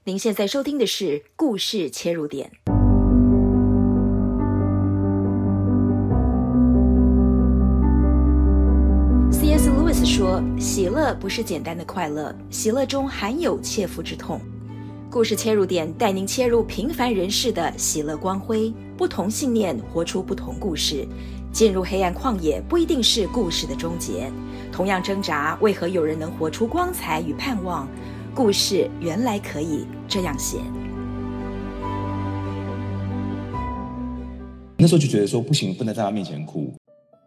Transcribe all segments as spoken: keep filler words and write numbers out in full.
您现在收听的是故事切入点。C S Lewis 说，喜乐不是简单的快乐，喜乐中含有切肤之痛。故事切入点带您切入平凡人士的喜乐光辉，不同信念活出不同故事。进入黑暗旷野不一定是故事的终结，同样挣扎，为何有人能活出光彩与盼望？故事原来可以这样写。 那时候就觉得说不行，不能在他面前哭，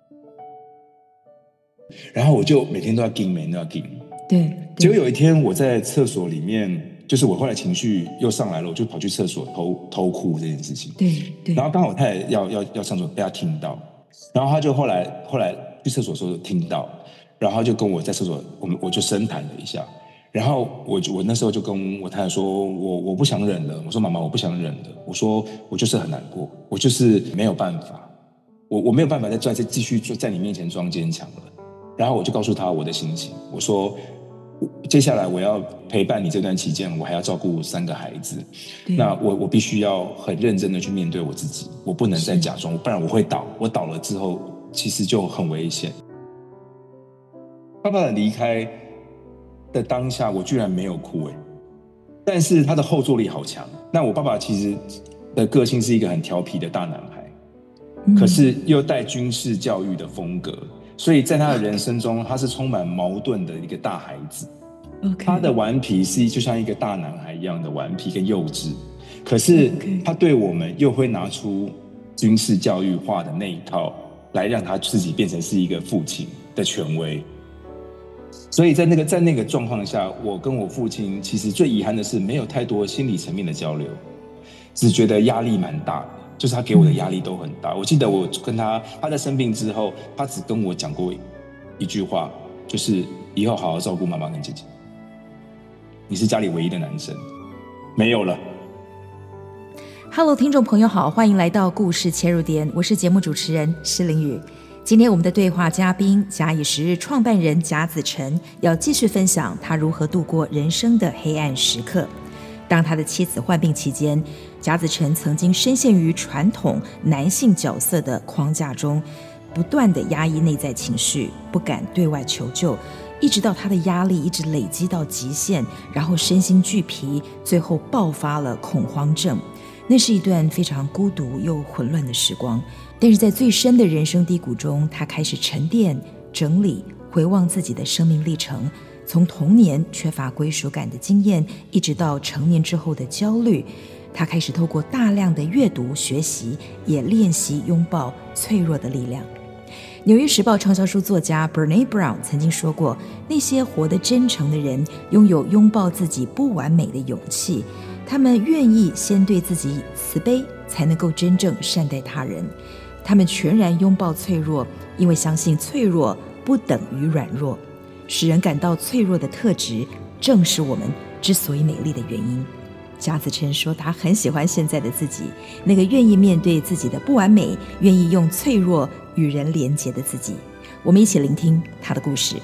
然后我就每天都要盯，每天都要盯。 对， 结果有一天我在厕所里面，就是我后来情绪又上来了，我就跑去厕所偷偷哭这件事情。 对对。 然后刚好我太太要要要上厕所，被他听到，然后他就后来后来去厕所的时候听到，然后他就跟我在厕所，我们我就深谈了一下。然后我我那时候就跟我太太说，我我不想忍了。我说妈妈，我不想忍了。我说我就是很难过，我就是没有办法，我我没有办法再再继续在你面前装坚强了。然后我就告诉他我的心情，我说接下来我要陪伴你这段期间，我还要照顾三个孩子，那我我必须要很认真的去面对我自己，我不能再假装，不然我会倒。我倒了之后，其实就很危险。爸爸的离开的当下，我居然没有哭哎，但是他的后坐力好强。那我爸爸其实的个性是一个很调皮的大男孩，嗯、可是又带军事教育的风格，所以在他的人生中，他是充满矛盾的一个大孩子。Okay. 他的顽皮是就像一个大男孩一样的顽皮跟幼稚，可是他对我们又会拿出军事教育化的那一套，来让他自己变成是一个父亲的权威。所以在那个在那个状况下，我跟我父亲其实最遗憾的是没有太多心理层面的交流，只觉得压力蛮大的，就是他给我的压力都很大。我记得我跟他他在生病之后，他只跟我讲过一句话，就是以后好好照顾妈妈跟姐姐，你是家里唯一的男生，没有了。 Hello， 听众朋友好，欢迎来到故事切入点，我是节目主持人施凌宇。今天我们的对话嘉宾假以时日创办人贾子成要继续分享他如何度过人生的黑暗时刻。当他的妻子患病期间，贾子成曾经深陷于传统男性角色的框架中，不断的压抑内在情绪，不敢对外求救，一直到他的压力一直累积到极限，然后身心俱疲，最后爆发了恐慌症。那是一段非常孤独又混乱的时光，但是在最深的人生低谷中，他开始沉淀、整理、回望自己的生命历程，从童年缺乏归属感的经验，一直到成年之后的焦虑，他开始透过大量的阅读学习，也练习拥抱脆弱的力量。纽约时报畅销书作家 Brené Brown 曾经说过，那些活得真诚的人拥有拥抱自己不完美的勇气，他们愿意先对自己慈悲，才能够真正善待他人。他们全然拥抱脆弱，因为相信脆弱不等于软弱。使人感到脆弱的特质，正是我们之所以美丽的原因。贾子成说，他很喜欢现在的自己，那个愿意面对自己的不完美，愿意用脆弱与人连结的自己。我们一起聆听他的故事。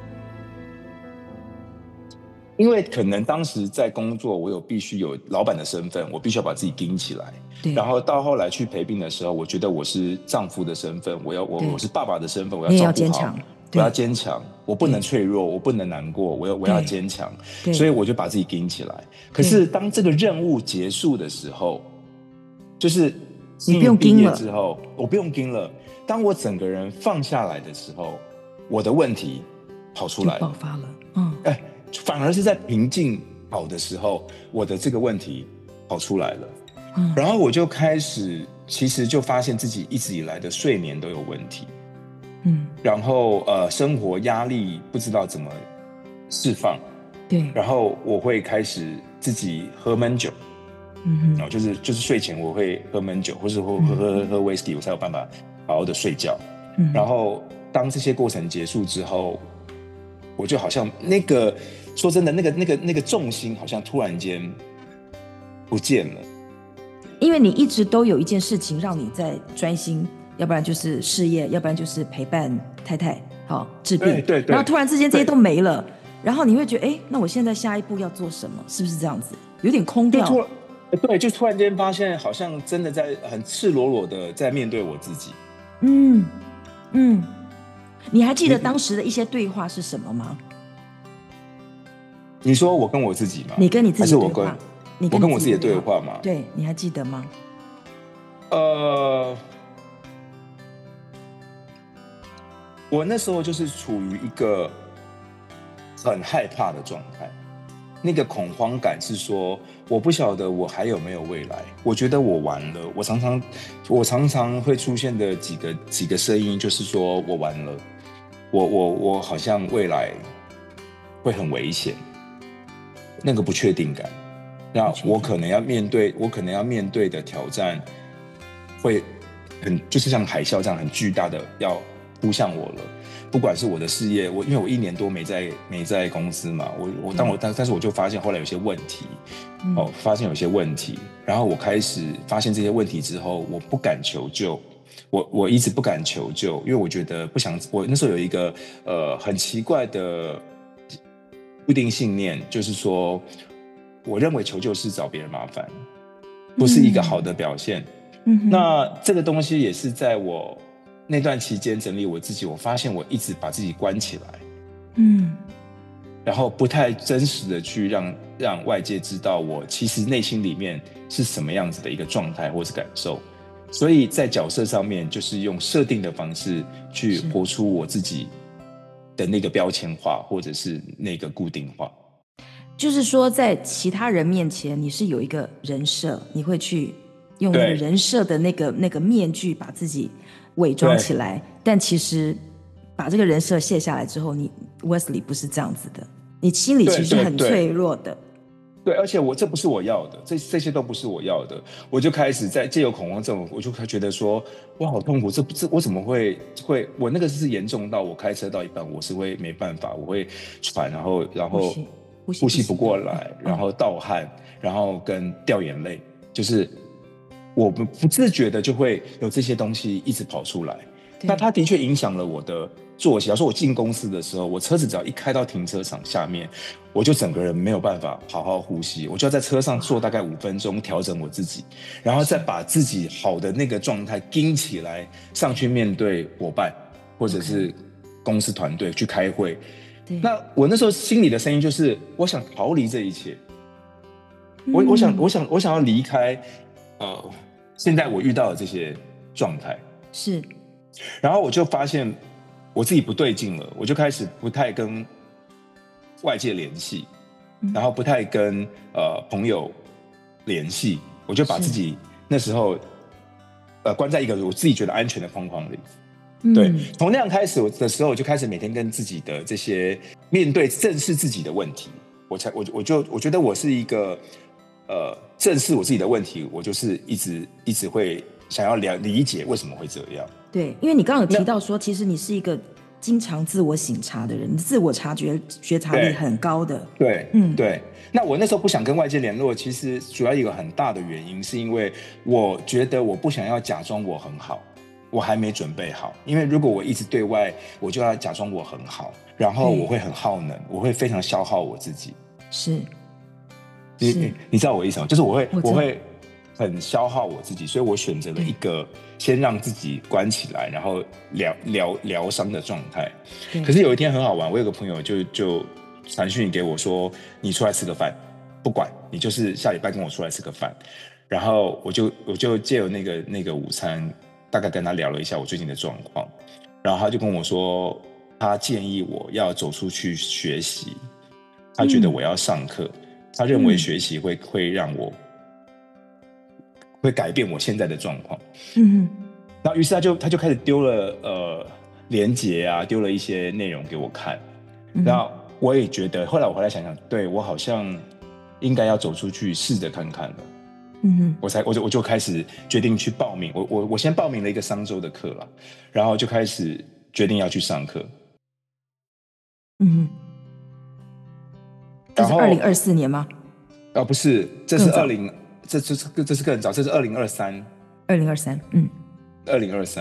因为可能当时在工作，我有必须有老板的身份，我必须要把自己盯起来。然后到后来去陪病的时候，我觉得我是丈夫的身份，我要我我是爸爸的身份，我要照顾好， 要坚强， 我要坚强，我不能脆弱，我不能难过，我要我要坚强，所以我就把自己盯起来。可是当这个任务结束的时候，就是你不用盯了之后，我不用盯了。当我整个人放下来的时候，我的问题跑出来了， 就爆发了。嗯， 哎，反而是在平静好的时候，我的这个问题跑出来了。嗯，然后我就开始，其实就发现自己一直以来的睡眠都有问题。嗯，然后呃，生活压力不知道怎么释放。 对， 然后我会开始自己喝闷酒。嗯哼，然后就是就是睡前我会喝闷酒，或是喝喝喝喝威士忌，我才有办法好好的睡觉。嗯，然后当这些过程结束之后，我就好像那个说真的，那个那个那个重心好像突然间不见了。 因为你一直都有一件事情让你在专心，要不然就是事业，要不然就是陪伴太太，好治病。 对对对。 然后突然之间这些都没了， 然后你会觉得，哎，那我现在下一步要做什么？是不是这样子？有点空掉。 就对，就突然间发现，好像真的在很赤裸裸的在面对我自己。 嗯嗯，你还记得当时的一些对话是什么吗？ 你说我跟我自己吗？ 你跟你自己对话？ 还是我跟你跟我跟我自己的对话吗？ 对，你还记得吗？ 呃，我那时候就是处于一个很害怕的状态，那个恐慌感是说，我不晓得我还有没有未来，我觉得我完了。我常常，我常常会出现的几个几个声音，就是说我完了，我我我好像未来会很危险，那个不确定感，那我可能要面对，我可能要面对的挑战，会很就是像海啸这样很巨大的要扑向我了。不管是我的事业，我因为我一年多没在没在公司嘛，我我当我但但是我就发现后来有些问题，嗯、哦，发现有些问题，然后我开始发现这些问题之后，我不敢求救，我我一直不敢求救，因为我觉得不想，我那时候有一个呃很奇怪的固定信念，就是说，我认为求救是找别人麻烦，不是一个好的表现。嗯嗯、那这个东西也是在我那段期间整理我自己，我发现我一直把自己关起来，嗯，然后不太真实的去让让外界知道我其实内心里面是什么样子的一个状态或是感受，所以在角色上面就是用设定的方式去活出我自己的那个标签化或者是那个固定化。 就是说在其他人面前你是有一个人设，你会去用那个人设的那个那个面具把自己伪装起来，但其实把这个人设卸下来之后，你 Wesley 不是这样子的，你心里其实很脆弱的。 对，而且我这不是我要的，这这些都不是我要的，我就开始在借由恐慌症，我就觉得说，我好痛苦，这这我怎么会会，我那个是严重到我开车到一半，我是会没办法，我会喘，然后然后呼吸, 呼吸不过来，然后盗汗，然后跟掉眼泪，就是我们不自觉的就会有这些东西一直跑出来。那它的确影响了我的作息。假如说我进公司的时候，我车子只要一开到停车场下面，我就整个人没有办法好好呼吸，我就要在车上坐大概五分钟调整我自己，然后再把自己好的那个状态盯起来上去面对伙伴或者是公司团队去开会。那我那时候心里的声音就是我想逃离这一切，我我想我想我想要离开呃现在我遇到的这些状态。 是， 然后我就发现我自己不对劲了，我就开始不太跟外界联系，嗯、然后不太跟呃朋友联系，我就把自己那时候呃关在一个我自己觉得安全的框框里。嗯、对，从那样开始的时候，我就开始每天跟自己的这些面对正视自己的问题，我才我我就我觉得我是一个呃正视我自己的问题，我就是一直一直会想要了理解为什么会这样。 对，因为你刚刚有提到说，其实你是一个经常自我省察的人，你自我察觉觉察力很高的。 对，嗯，对。那我那时候不想跟外界联络，其实主要有一个很大的原因，是因为我觉得我不想要假装我很好，我还没准备好。因为如果我一直对外，我就要假装我很好，然后我会很耗能，我会非常消耗我自己。 是， 你你你知道我意思吗？就是我会我, 我会很消耗我自己，所以我选择了一个先让自己关起来，然后疗疗疗伤的状态。可是有一天很好玩，我有个朋友就就传讯给我说：“你出来吃个饭，不管你就是下礼拜跟我出来吃个饭。”然后我就我就借由那个那个午餐，大概跟他聊了一下我最近的状况，然后他就跟我说，他建议我要走出去学习，他觉得我要上课，嗯、他认为学习会、嗯、会让我。会改变我现在的状况，嗯，然后于是他就他就开始丢了呃连结啊，丢了一些内容给我看，嗯、然后我也觉得，后来我回来想想，对我好像应该要走出去试着看看了，嗯，我才我就我就开始决定去报名，我我我先报名了一个商周的课了，然后就开始决定要去上课， 嗯，这是二零二四年吗？ 哦，不是，这是二零。这这这这是更早，这是二零二三， 二零二三，嗯， 二零二三，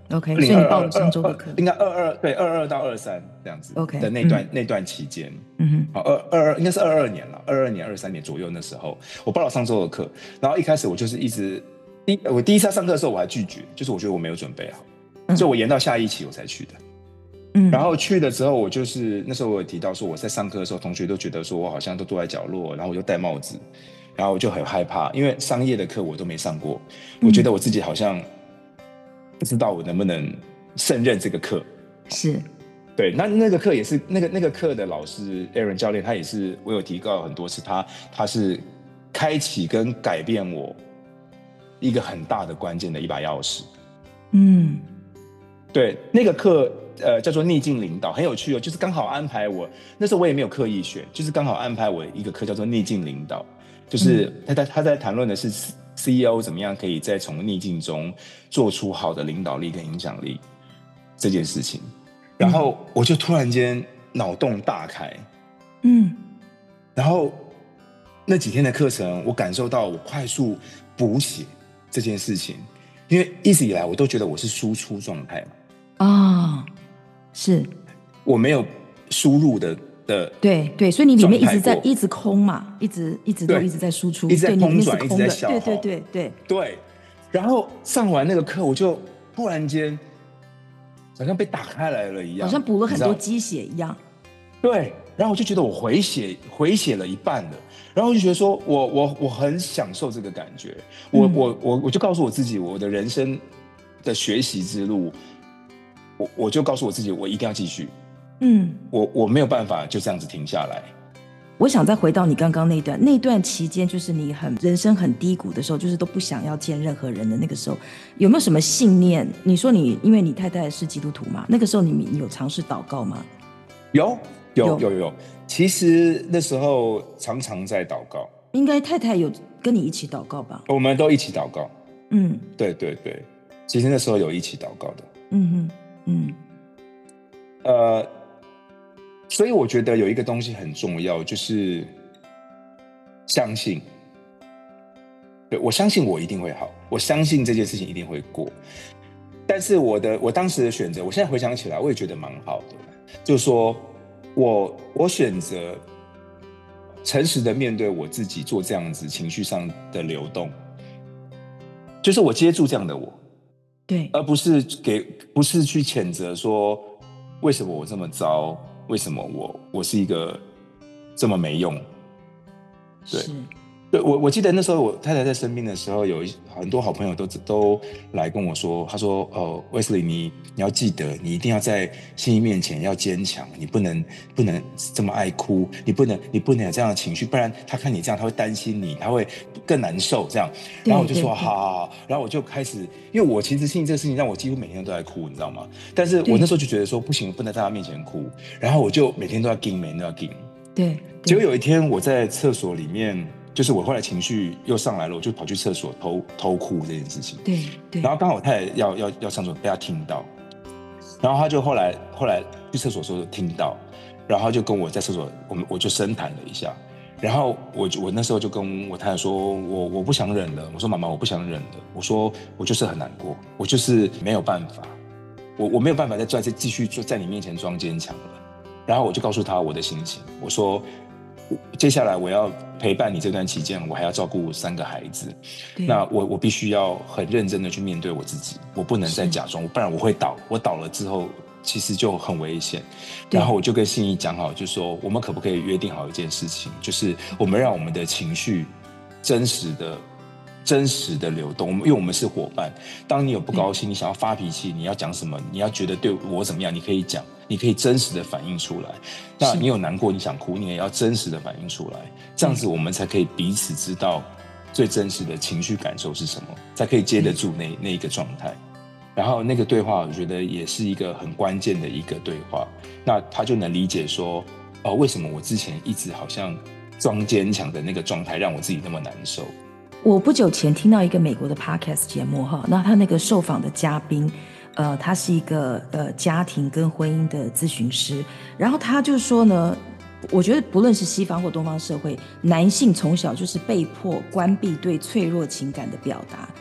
OK， 所以你报了上周的课， 应该二二对二二到二三这样子 OK 的那段、 嗯、 那段期间， 嗯哼， 好二二二应该是二二年了，二二年二三年左右那时候，我报了上周的课，然后一开始我就是一直第我第一次要上课的时候我还拒绝，就是我觉得我没有准备好，嗯、所以我延到下一期我才去的。嗯，然后去了之后，我就是那时候我有提到说，我在上课的时候，同学都觉得说我好像都坐在角落，然后我就戴帽子，然后我就很害怕，因为商业的课我都没上过，我觉得我自己好像不知道我能不能胜任这个课。 是， 对，那那个课也是那个那个课的老师 Aaron 教练，他也是我有提到很多次，他他是开启跟改变我一个很大的关键的一把钥匙。嗯，对，那个课。呃，叫做逆境领导，很有趣哦，就是刚好安排我那时候我也没有刻意选，就是刚好安排我一个课叫做逆境领导，就是他在他在谈论的是 C E O 怎么样可以在从逆境中做出好的领导力跟影响力这件事情，然后我就突然间脑洞大开，嗯，然后那几天的课程，我感受到我快速补写这件事情，因为一直以来我都觉得我是输出状态嘛， 啊。是， 我没有输入的的， 对对，所以你里面一直在一直空嘛，一直一直都一直在输出， 一直在空转，一直在消耗， 对对对对对。然后上完那个课，我就突然间好像被打开来了一样， 好像补了很多鸡血一样。 对，然后我就觉得我回血回血了一半了，然后我就觉得说我我我很享受这个感觉，我、嗯、我我我就告诉我自己，我的人生的学习之路。我, 我就告诉我自己，我一定要继续。嗯，我我没有办法就这样子停下来。 我想再回到你刚刚那段，那段期间就是你很人生很低谷的时候，就是都不想要见任何人的那个时候，有没有什么信念？你说你因为你太太是基督徒嘛，那个时候你你有尝试祷告吗？ 有有有有有，其实那时候常常在祷告。 应该太太有跟你一起祷告吧？ 我们都一起祷告。嗯，对对对，其实那时候有一起祷告的。嗯哼。嗯，呃，所以我觉得有一个东西很重要，就是相信。对，我相信我一定会好，我相信这件事情一定会过。但是我的我当时的选择，我现在回想起来，我也觉得蛮好的，就是说我我选择诚实的面对我自己，做这样子情绪上的流动，就是我接住这样的我。 对， 而不是给，不是去谴责说为什么我这么糟，为什么我我是一个这么没用。对，对我我记得那时候我太太在生病的时候，有很多好朋友都都来跟我说，他说：“哦 ，Wesley， 你你要记得，你一定要在信义面前要坚强，你不能不能这么爱哭，你不能你不能有这样的情绪，不然他看你这样，他会担心你，他会更难受。”这样，然后我就说：“好好好。”然后我就开始，因为我其实信这个事情让我几乎每天都在哭，你知道吗？但是我那时候就觉得说不行，不能在他面前哭，然后我就每天都要盯，每天都要盯。 对， 结果有一天我在厕所里面。就是我后来情绪又上来了，我就跑去厕所偷偷哭这件事情。 对对。 然后刚好我太太要要要上厕所，被他听到，然后他就后来后来去厕所的时候听到，然后他就跟我在厕所，我们我就深谈了一下，然后我我那时候就跟我太太说，我我不想忍了，我说妈妈我不想忍了，我说我就是很难过，我就是没有办法，我我没有办法再再继续在你面前装坚强了。然后我就告诉他我的心情，我说。接下来我要陪伴你这段期间，我还要照顾三个孩子，那我我必须要很认真的去面对我自己，我不能再假装，不然我会倒，我倒了之后其实就很危险。然后我就跟信义讲好，就说我们可不可以约定好一件事情，就是我们让我们的情绪真实的真实的流动，因为我们是伙伴，当你有不高兴，你想要发脾气，你要讲什么，你要觉得对我怎么样，你可以讲，你可以真实的反映出来。那你有难过，你想哭，你也要真实的反映出来，这样子我们才可以彼此知道最真实的情绪感受是什么，才可以接得住那那一个状态。然后那个对话，我觉得也是一个很关键的一个对话。那他就能理解说，哦，为什么我之前一直好像装坚强的那个状态，让我自己那么难受。 我不久前听到一个美国的 podcast 节目哈，那他那个受访的嘉宾，呃，他是一个呃家庭跟婚姻的咨询师，然后他就说呢，我觉得不论是西方或东方社会，男性从小就是被迫关闭对脆弱情感的表达，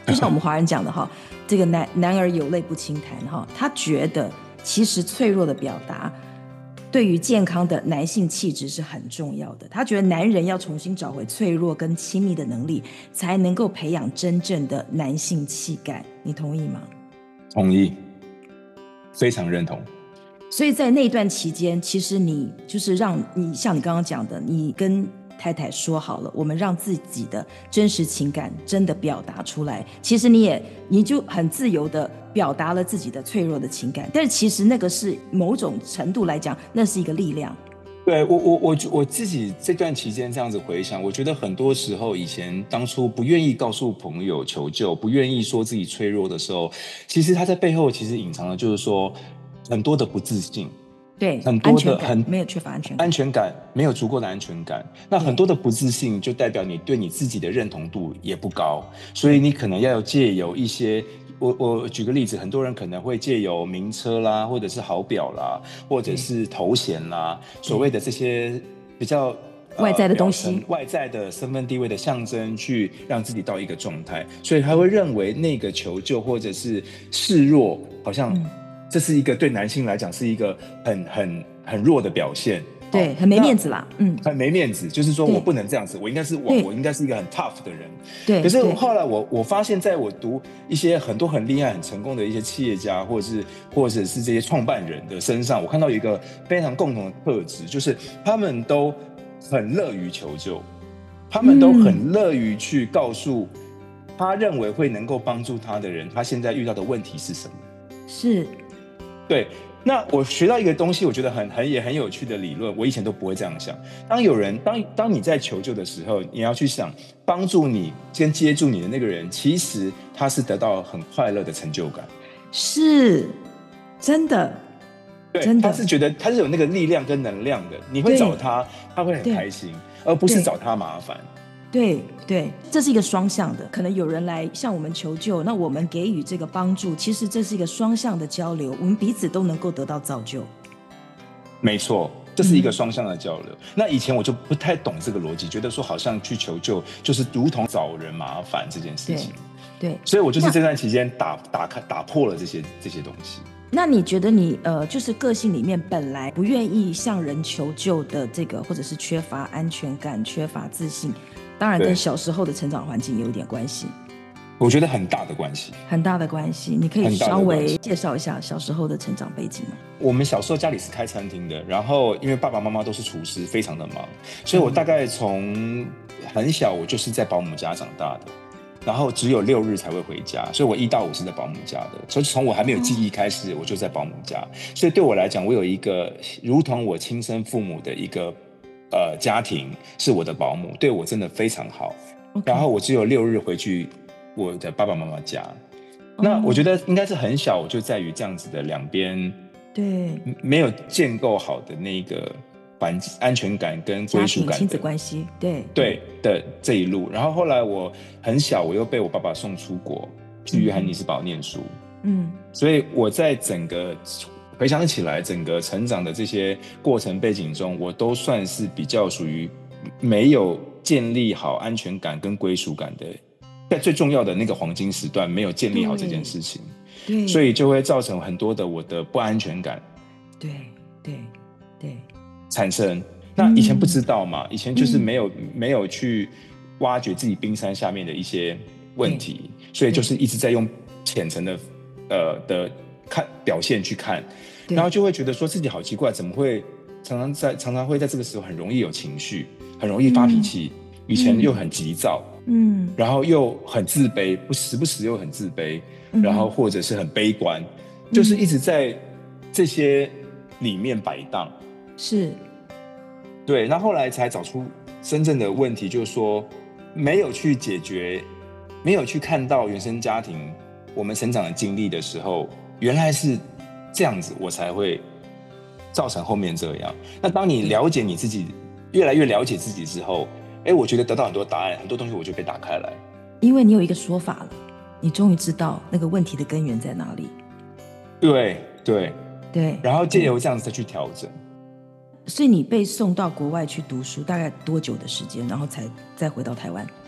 就像我们华人讲的哈，这个男男儿有泪不轻弹哈，他觉得其实脆弱的表达对于健康的男性气质是很重要的。他觉得男人要重新找回脆弱跟亲密的能力，才能够培养真正的男性气概。你同意吗？ 同意，非常认同。 所以在那段期间，其实你就是让你像你刚刚讲的，你跟太太说好了，我们让自己的真实情感真的表达出来。其实你也你就很自由的表达了自己的脆弱的情感，但是其实那个是某种程度来讲，那是一个力量。 对，我我我我自己这段期间这样子回想，我觉得很多时候以前当初不愿意告诉朋友求救，不愿意说自己脆弱的时候，其实他在背后其实隐藏的就是说很多的不自信。 对， 很多的很没有缺乏安全感， 安全感没有足够的安全感。那很多的不自信，就代表你对你自己的认同度也不高，所以你可能要有借由一些，我我举个例子，很多人可能会借由名车啦，或者是好表啦，或者是头衔啦，所谓的这些比较。 外在的东西、 呃、外在的身份地位的象征，去让自己到一个状态，所以他会认为那个求救或者是示弱，好像、嗯。这是一个对男性来讲是一个很很很弱的表现， 对，很没面子啦，嗯， 很没面子，就是说我不能这样子，我应该是我我应该是一个很 tough 的人， 对。 可是后来我我发现，在我读一些很多很厉害、很成功的一些企业家，或者是或者是这些创办人的身上，我看到有一个非常共同的特质，就是他们都很乐于求救，他们都很乐于去告诉他认为会能够帮助他的人，他现在遇到的问题是什么， 是。 对，那我学到一个东西，我觉得很很也很有趣的理论，我以前都不会这样想。当有人当当你在求救的时候，你要去想，帮助你跟接住你的那个人，其实他是得到很快乐的成就感， 是真的， 对， 真的他是觉得他是有那个力量跟能量的，你会找他，他会很开心，而不是找他麻烦。 对对，这是一个双向的，可能有人来向我们求救，那我们给予这个帮助，其实这是一个双向的交流，我们彼此都能够得到造就。 没错，这是一个双向的交流、嗯、那以前我就不太懂这个逻辑，觉得说好像去求救就是如同找人麻烦这件事情， 对, 对， 所以我就是这段期间打打开打破了这些这些东西。 那你觉得你呃，就是个性里面本来不愿意向人求救的这个，或者是缺乏安全感、缺乏自信，当然跟小时候的成长环境有点关系， 我觉得很大的关系， 很大的关系。你可以稍微介绍一下小时候的成长背景吗？ 我们小时候家里是开餐厅的，然后因为爸爸妈妈都是厨师，非常的忙，所以我大概从很小我就是在保姆家长大的，然后只有六日才会回家，所以我一到五是在保姆家的，所以从我还没有记忆开始，我就在保姆家，所以对我来讲，我有一个如同我亲生父母的一个呃家庭是我的保姆，对我真的非常好。Okay. 然后我只有六日回去我的爸爸妈妈家， oh. 那我觉得应该是很小，我就在于这样子的两边， 对， 没有建构好的那个环境安全感跟归属感的亲子关系，对对的这一路。然后后来我很小，我又被我爸爸送出国去约翰尼斯堡念书，嗯，所以我在整个回想起来，整个成长的这些过程背景中，我都算是比较属于没有建立好安全感跟归属感的，在最重要的那个黄金时段没有建立好这件事情，对，所以就会造成很多的我的不安全感， 对对对， 产生。那以前不知道嘛，嗯、以前就是没有、嗯、没有去挖掘自己冰山下面的一些问题，所以就是一直在用浅层的呃的看表现去看，然后就会觉得说自己好奇怪，怎么会常常在常常会在这个时候很容易有情绪，很容易发脾气，嗯、以前又很急躁，嗯，然后又很自卑，不时不时又很自卑，嗯、然后或者是很悲观，嗯、就是一直在这些里面摆荡， 是， 对，那后来才找出真正的问题，就是说没有去解决，没有去看到原生家庭我们成长的经历的时候，原来是这样子，我才会造成后面这样。那当你了解你自己，越来越了解自己之后，哎，我觉得得到很多答案，很多东西我就被打开来。 因为你有一个说法了，你终于知道那个问题的根源在哪里。 对对对， 然后借由这样子再去调整。 所以你被送到国外去读书，大概多久的时间，然后才再回到台湾？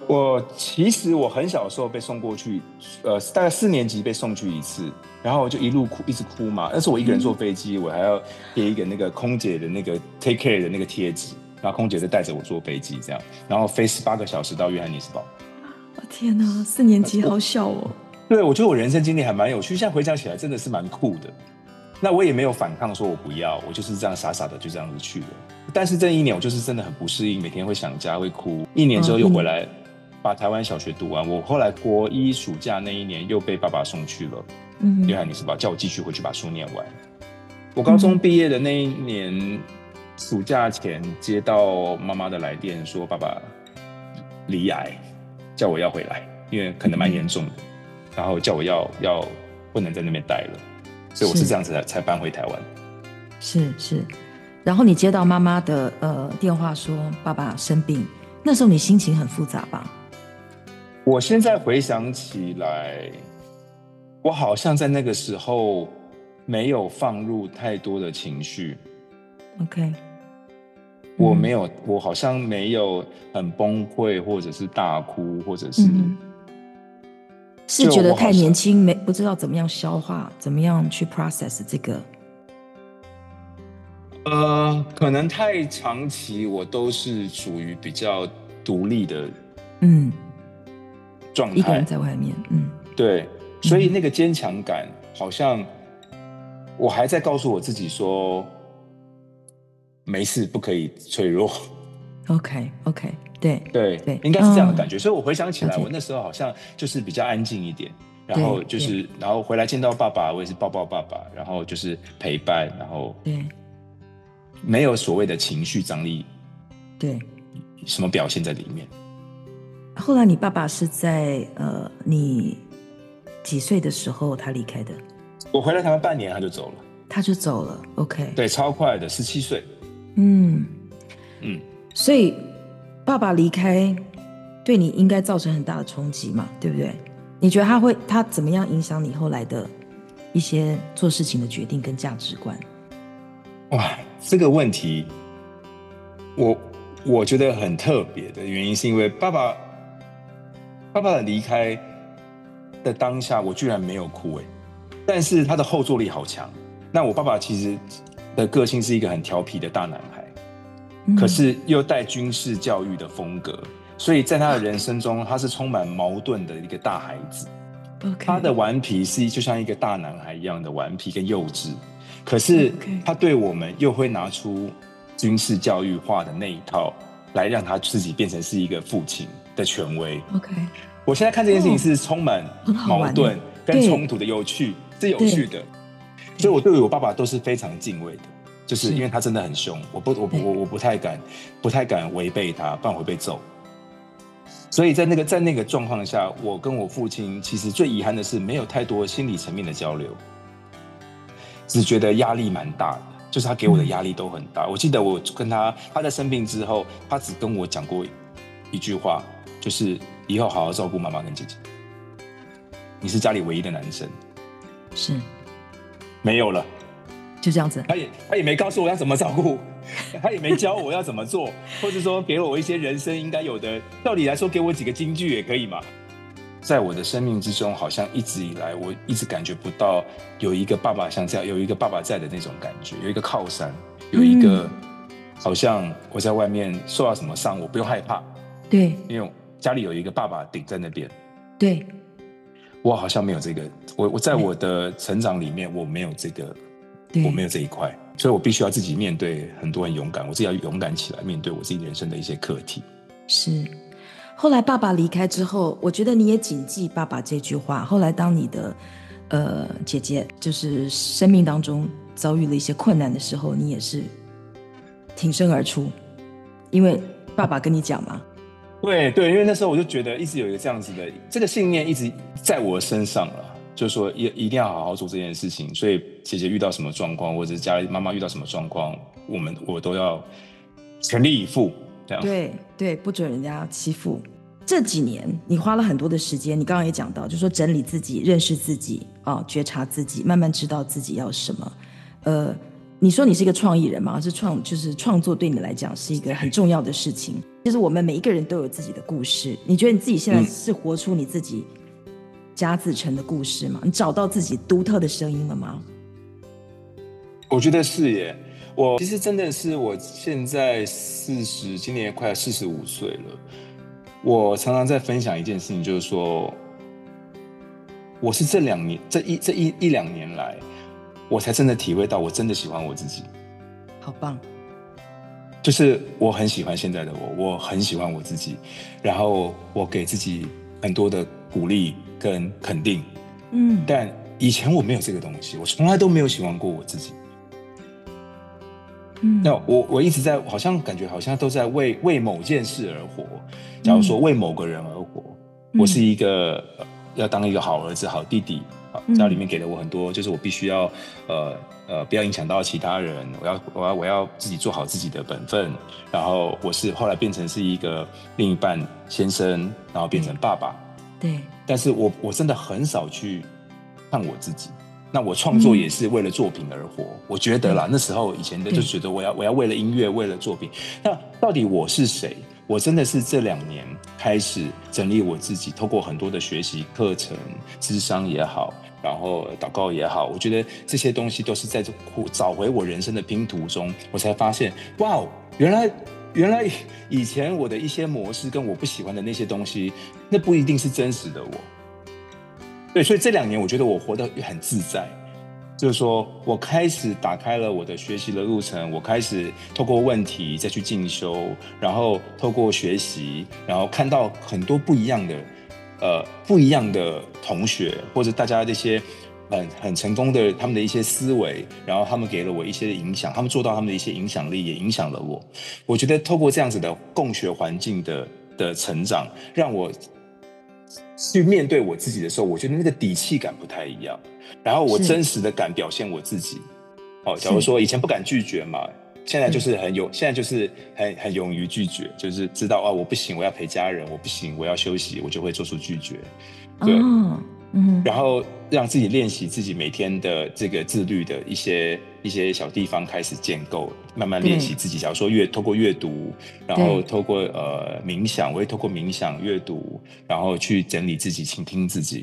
我其实我很小的时候被送过去，呃，大概四年级被送去一次，然后就一路哭，一直哭嘛。那是我一个人坐飞机，我还要贴一个那个空姐的那个 take care 的那个贴纸，然后空姐就带着我坐飞机这样，然后飞十八个小时到约翰尼斯堡。 天哪，四年级好小哦。 对，我觉得我人生经历还蛮有趣，现在回想起来真的是蛮酷的。那我也没有反抗，说我不要，我就是这样傻傻的就这样子去了。但是这一年我就是真的很不适应，每天会想家，会哭。一年之后又回来。嗯把台湾小学读完，我后来国一暑假那一年又被爸爸送去了约翰尼斯堡，叫我继续回去把书念完。我高中毕业的那一年、嗯、暑假前接到妈妈的来电，说爸爸罹癌，叫我要回来，因为可能蛮严重的、嗯，然后叫我要要不能在那边待了，所以我是这样子 才, 才搬回台湾。 是是，然后你接到妈妈的呃电话说爸爸生病，那时候你心情很复杂吧？ 我现在回想起来，我好像在那个时候没有放入太多的情绪。 OK， 我没有、嗯，我好像没有很崩溃，或者是大哭，或者是、嗯、 是觉得太年轻，没不知道怎么样消化，怎么样去 process 这个。 呃，可能太长期，我都是属于比较独立的，嗯。状态， 一个人在外面，嗯， 对，所以那个坚强感，好像我还在告诉我自己说，没事，不可以脆弱。 OK OK， 对对对，应该是这样的感觉。嗯、所以我回想起来，我那时候好像就是比较安静一点，然后就是，然后回来见到爸爸，我也是抱抱爸爸，然后就是陪伴，然后对， 没有所谓的情绪张力， 对， 什么表现在里面。 后来你爸爸是在呃你几岁的时候他离开的？ 我回来台湾半年他就走了。 他就走了 ，OK。 对，超快的，十七岁。 嗯嗯，所以爸爸离开对你应该造成很大的冲击嘛，对不对？你觉得他会他怎么样影响你后来的一些做事情的决定跟价值观？ 哇，这个问题我我觉得很特别的原因是因为爸爸。爸爸的离开的当下，我居然没有哭哎，但是他的后坐力好强。那我爸爸其实的个性是一个很调皮的大男孩，嗯、可是又带军事教育的风格，所以在他的人生中，他是充满矛盾的一个大孩子。 Okay. 他的顽皮是就像一个大男孩一样的顽皮跟幼稚，可是他对我们又会拿出军事教育化的那一套，来让他自己变成是一个父亲的权威。 OK， 我现在看这件事情是充满矛盾跟冲突的，有趣，是有趣的。所以我对于我爸爸都是非常敬畏的，就是因为他真的很凶，我不我我我不太敢不太敢违背他，不然会被揍。所以在那个在那个状况下，我跟我父亲其实最遗憾的是没有太多心理层面的交流，只觉得压力蛮大的，就是他给我的压力都很大。嗯、我记得我跟他他在生病之后，他只跟我讲过一句话，就是以后好好照顾妈妈跟姐姐，你是家里唯一的男生。 是， 没有了， 就这样子。 他也他也没告诉我要怎么照顾。他也没教我要怎么做，或者说给了我一些人生应该有的，道理来说给我几个金句也可以嘛。在我的生命之中，好像一直以来我一直感觉不到有一个爸爸像这样，有一个爸爸在的那种感觉，有一个靠山，有一个、嗯、好像我在外面受到什么伤，我不用害怕。 对， 因为家里有一个爸爸顶在那边。 对， 我好像没有这个，我我在我的成长里面我没有这个，我没有这一块。所以我必须要自己面对，很多人勇敢，我自己要勇敢起来面对我自己人生的一些课题。 是，后来爸爸离开之后，我觉得你也谨记爸爸这句话。后来当你的呃姐姐就是生命当中遭遇了一些困难的时候，你也是挺身而出，因为爸爸跟你讲嘛。 对对，因为那时候我就觉得一直有一个这样子的这个信念一直在我身上了。就是说一一定要好好做这件事情，所以姐姐遇到什么状况，或者是家里妈妈遇到什么状况，我们我都要全力以赴。这样对对，不准人家欺负。这几年你花了很多的时间，你刚刚也讲到，就是说整理自己、认识自己啊、觉察自己，慢慢知道自己要什么。呃，你说你是一个创意人嘛？是创就是创作对你来讲是一个很重要的事情。 其实我们每一个人都有自己的故事，你觉得你自己现在是活出你自己贾子成的故事吗？你找到自己独特的声音了吗？ 我觉得是耶。我其实真的是，我现在四十，今年快四十五岁了。我常常在分享一件事情，就是说，我是这两年这一这一一两年来，我才真的体会到，我真的喜欢我自己。 好棒！ 就是我很喜欢现在的我，我很喜欢我自己，然后我给自己很多的鼓励跟肯定。嗯，但以前我没有这个东西，我从来都没有喜欢过我自己。嗯，那我我一直在，好像感觉好像都在为为某件事而活。假如说为某个人而活，嗯、我是一个、呃、要当一个好儿子、好弟弟。家里面给了我很多，就是我必须要呃呃不要影响到其他人，我要我要我要自己做好自己的本分。然后我是后来变成是一个另一半先生，然后变成爸爸。 对。 但是我我真的很少去看我自己。那我创作也是为了作品而活，嗯、我觉得啦，那时候以前的就觉得我要我要为了音乐，为了作品。那到底我是谁？我真的是这两年开始整理我自己，透过很多的学习课程、諮商也好，然后祷告也好，我觉得这些东西都是在找回我人生的拼图中，我才发现，哇，原来原来以前我的一些模式跟我不喜欢的那些东西，那不一定是真实的我。对，所以这两年我觉得我活得很自在。就是说我开始打开了我的学习的路程，我开始透过问题再去进修，然后透过学习，然后看到很多不一样的呃不一样的同学，或者大家这些很很成功的他们的一些思维，然后他们给了我一些影响，他们做到他们的一些影响力，也影响了我。我觉得透过这样子的共学环境的的成长，让我去面对我自己的时候，我觉得那个底气感不太一样。然后我真实的敢表现我自己。哦，假如说以前不敢拒绝嘛，现在就是很有，现在就是很很勇于拒绝，就是知道啊，我不行，我要陪家人，我不行，我要休息，我就会做出拒绝。对，哦、嗯，然后让自己练习自己每天的这个自律的一些一些小地方开始建构，慢慢练习自己。假如说阅透过阅读，然后透过呃冥想，我会透过冥想、阅读，然后去整理自己、倾听自己。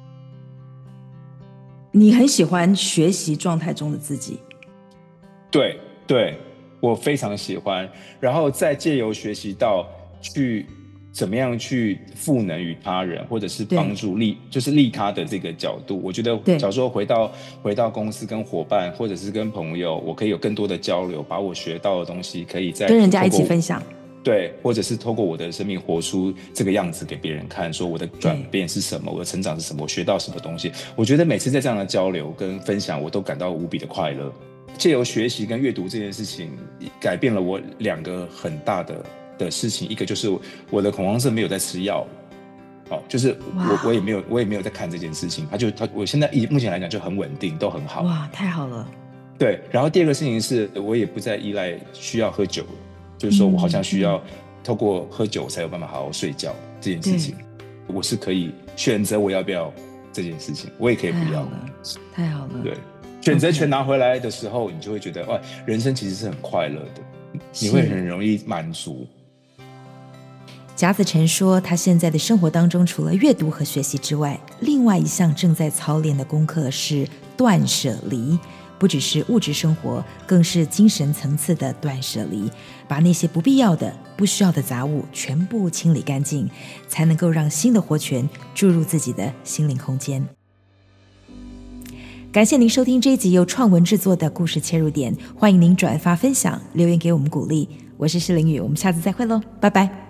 你很喜欢学习状态中的自己？ 对对，我非常喜欢。然后再借由学习到去怎么样去赋能于他人，或者是帮助利，就是利他的这个角度。我觉得，假如说回到回到公司跟伙伴，或者是跟朋友，我可以有更多的交流，把我学到的东西可以再跟人家一起分享。 对，或者是透过我的生命活出这个样子给别人看，说我的转变是什么，我的成长是什么，我学到什么东西。我觉得每次在这样的交流跟分享，我都感到无比的快乐。借由学习跟阅读这件事情，改变了我两个很大的的事情。一个就是我的恐慌症没有在吃药，哦，就是我我也没有我也没有在看这件事情，他就他我现在目前来讲就很稳定，都很好。 哇，太好了。对， 然后第二个事情是我也不再依赖需要喝酒了。就是说我好像需要透过喝酒才有办法好好睡觉这件事情，我是可以选择我要不要这件事情，我也可以不要。 太好了， 对，选择权拿回来的时候，你就会觉得哇，人生其实是很快乐的，你会很容易满足。 贾子成说，他现在的生活当中，除了阅读和学习之外，另外一项正在操练的功课是断舍离。不只是物质生活，更是精神层次的断舍离，把那些不必要的、不需要的杂物全部清理干净，才能够让新的活泉注入自己的心灵空间。感谢您收听这一集由创文制作的故事切入点，欢迎您转发分享，留言给我们鼓励。我是施玲宇，我们下次再会喽，拜拜。